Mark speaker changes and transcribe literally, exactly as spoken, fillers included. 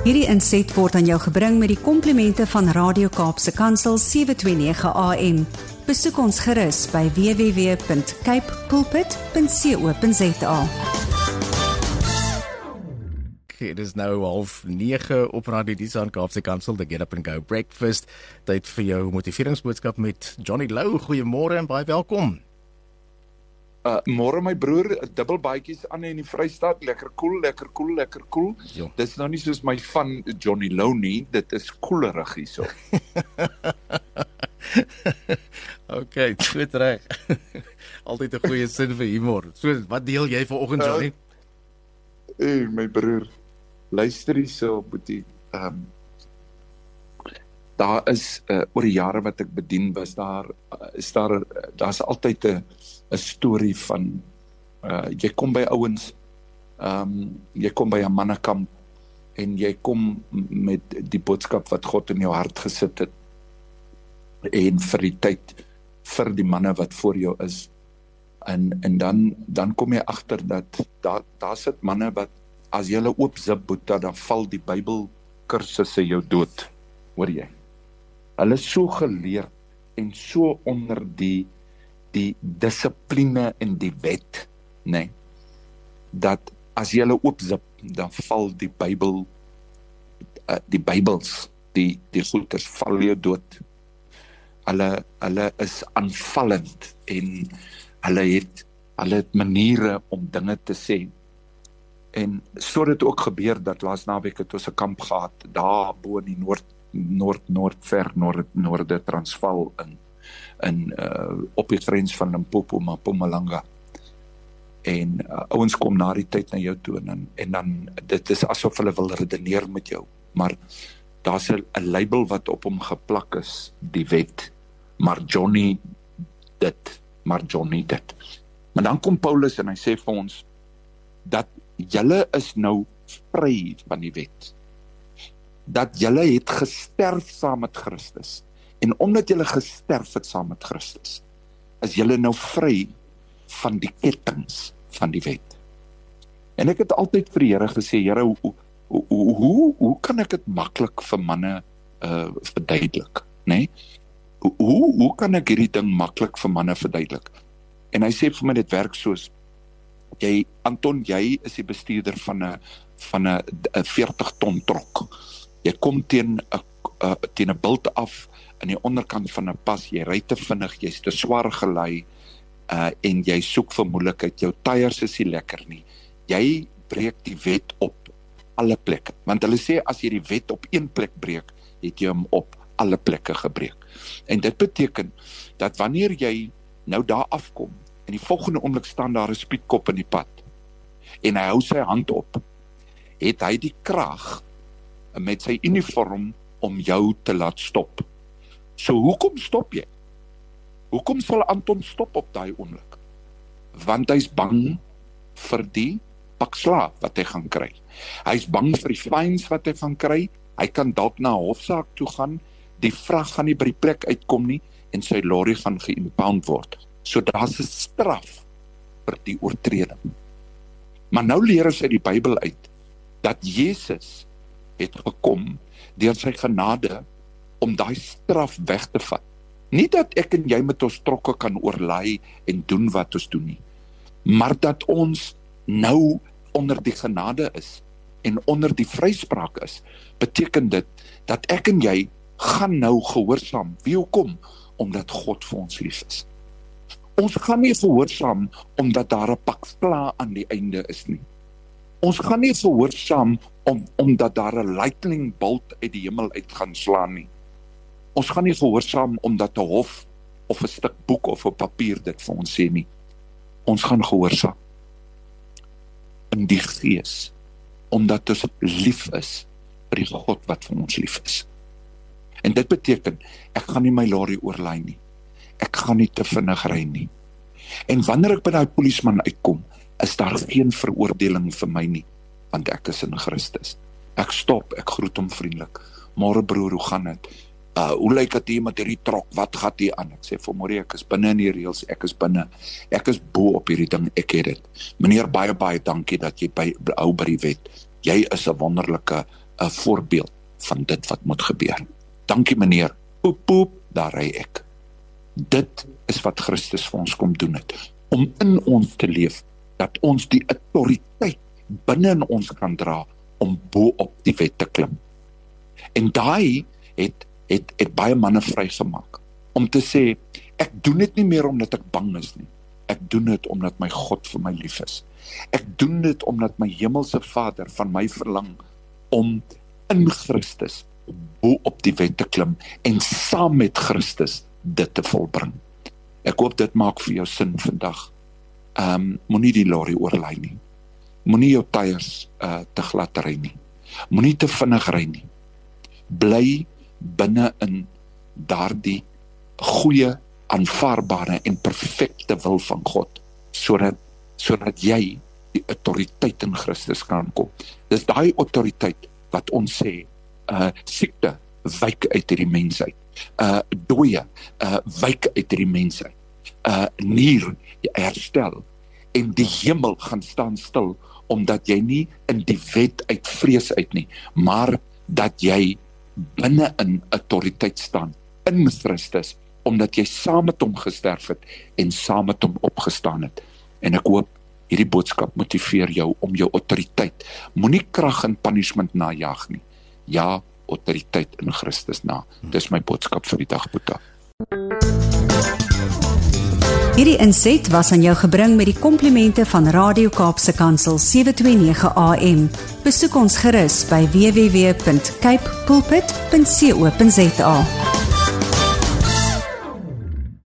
Speaker 1: Hierdie inset word aan jou gebring met die komplimente van Radio Kaapse Kansel sewe twee nege A M. Besoek ons gerus by w w w punt cape pulpit punt co punt za.
Speaker 2: Het is nou half nege op Radio Diesaan Kaapse Kansel, the Get Up and Go Breakfast. Tyd vir jou motiveringsboodskap met Johnny Lou. Goeiemôre en baie welkom.
Speaker 3: Uh, môre my broer, dubbel baadjies aan in die Vrystaat, lekker koel, lekker koel, lekker koel.
Speaker 2: Jo.
Speaker 3: Dit is nou nie soos my van Johnny Lou nie, dit is koelerig hierso.
Speaker 2: OK, goed reg. Altyd 'n goeie sin vir humor. So, wat deel jy vanoggend, Johnny?
Speaker 3: Uh, hey, my broer, luister hierso, boetie. Um, daar is, uh, oor die jare wat ek bedien was, daar uh, is daar, uh, daar's altyd 'n 'n storie van, uh, jy kom by ouens, um, jy kom by 'n mannekamp, en jy kom met die boodskap wat God in jou hart gesit het, en vir die tyd, vir die manne wat voor jou is, en, en dan, dan kom jy agter dat, daar, daar sit manne wat, as jy hulle oop zip boeta, dan val die Bybelkursusse jou dood, hoor jy? Hulle is so geleerd, en so onder die, die dissipline en die wet, nee, dat as jy hulle oopzip, dan val die Bybel, uh, die Bybels, die, die goeders, val jou dood. Hulle, hulle is aanvallend, en hulle het, hulle het maniere om dinge te sê. En so het ook gebeur, dat laas naweek het ons 'n kamp gehad, daar bo in die noord, noord, noord, ver, noord, noorde Transvaal, in, in, uh, op die grens van Limpopo, Mpumalanga. En uh, ouens kom na die tyd na jou toe, en, en dan, dit is asof hulle wil redeneer met jou, maar daar's 'n label wat op hom geplak is, die wet, maar Johnny dit, maar Johnny dit. Maar dan kom Paulus en hy sê vir ons, dat julle is nou vry van die wet, dat julle het gesterf saam met Christus, en omdat julle gesterf het saam met Christus, is julle nou vry van die kettings van die wet. En ek het altyd vir die Here gesê, Here, hoe, hoe, hoe, hoe kan ek dit maklik vir manne uh, verduidelik, nee? Hoe, hoe kan ek hierdie ding maklik vir manne verduidelik? En hy sê vir my, dit werk soos, jy, Anton, jy is die bestuurder van 'n van 'n veertig ton trok. Jy kom teen 'n uh, teen 'n bult af aan die onderkant van 'n pas, jy ry te vinnig, jy's te swaar gelei, uh, en jy soek vir moeilikheid, jou tyres is nie lekker nie. Jy breek die wet op alle plekke, want hulle sê, as jy die wet op een plek breek, het jy hom op alle plekke gebreek. En dit beteken, dat wanneer jy nou daar afkom, en die volgende oomblik staan daar 'n spietkop in die pad, en hy hou sy hand op, het hy die krag met sy uniform om jou te laat stop. So hoekom stop jy? Hoekom sal Anton stop op daai oomblik? Want hy's bang vir die pak slaag wat hy gaan kry. Hy's bang vir die fines wat hy gaan kry, hy kan dalk na 'n hofsaak toe gaan, die vrag gaan nie by die plek uitkom nie, en sy lorry gaan geïmpound word. So daar's 'n straf vir die oortreding. Maar nou leer ons uit die Bybel uit, dat Jesus het gekom, deur sy genade, om daai straf weg te vat. Nie dat ek en jy met ons trokke kan oorlei, en doen wat ons doen nie, maar dat ons nou onder die genade is, en onder die vryspraak is, beteken dit, dat ek en jy gaan nou gehoorsaam. Wie hoekom? Omdat God vir ons lief is. Ons gaan nie gehoorsaam, omdat daar 'n pak sla aan die einde is nie. Ons gaan nie gehoorsaam, om, omdat daar 'n lightning bolt uit die hemel uit gaan slaan nie. Ons gaan nie gehoorsaam, omdat 'n hof, of 'n stuk boek, of 'n papier dit vir ons sê nie. Ons gaan gehoorsaam, in die gees, omdat ons lief is, vir die God wat vir ons lief is. En dit beteken, ek gaan nie my lorry oorlei nie. Ek gaan nie te vinnig ry nie. En wanneer ek by daai polisieman uitkom, is daar geen veroordeling vir my nie, want ek is in Christus. Ek stop, ek groet hom vriendelik. Môre broer, hoe gaan dit? Uh, hoe lyk dit hier met hierdie trok? Wat gaan hier aan? Ek sê vir môre, ek is binne in die reëls, ek is binne. Ek is bo op hierdie ding, ek het dit. Meneer, baie baie dankie dat jy by hou by die wet. Jy is 'n wonderlike 'n voorbeeld van dit wat moet gebeur. Dankie meneer, poep poep, daar ry ek. Dit is wat Christus vir ons kom doen het, om in ons te leef, dat ons die autoriteit binne in ons kan dra, om bo op die wet te klim. En daai het, het, het baie manne vrygemaak, om te sê, ek doen dit nie meer omdat ek bang is nie, ek doen dit omdat my God vir my lief is. Ek doen dit omdat my hemelse Vader van my verlang, om in Christus bo op die wet te klim, en saam met Christus dit te volbring. Ek hoop dit maak vir jou sin vandag. Um, moenie die lorry oorlaai nie. Moenie jou tyres uh, te glad ry nie. Moenie te vinnig ry nie. Bly binne in daardie goeie, aanvaarbare en perfekte wil van God, sodat, sodat jy die autoriteit in Christus kan kom. Dis daai autoriteit wat ons sê, uh, siekte, wyk uit hierdie mensheid. Uh, dooie, uh, wyk uit hierdie mensheid. Uh, nier, herstel. En die hemel gaan staan stil, omdat jy nie in die wet uit vrees uit nie, maar dat jy binne in autoriteit staan, in Christus, omdat jy saam met hom gesterf het, en saam met hom opgestaan het. En ek hoop, hierdie boodskap motiveer jou om jou autoriteit, moenie krag en punishment najag nie, ja, autoriteit in Christus na. Dis my boodskap vir die dag, Boeta.
Speaker 1: Hierdie inset was aan jou gebring met die komplimente van Radio Kaapse Kansel sewe twee nege A M. Besoek ons gerus by w w w punt cape pulpit punt co punt za.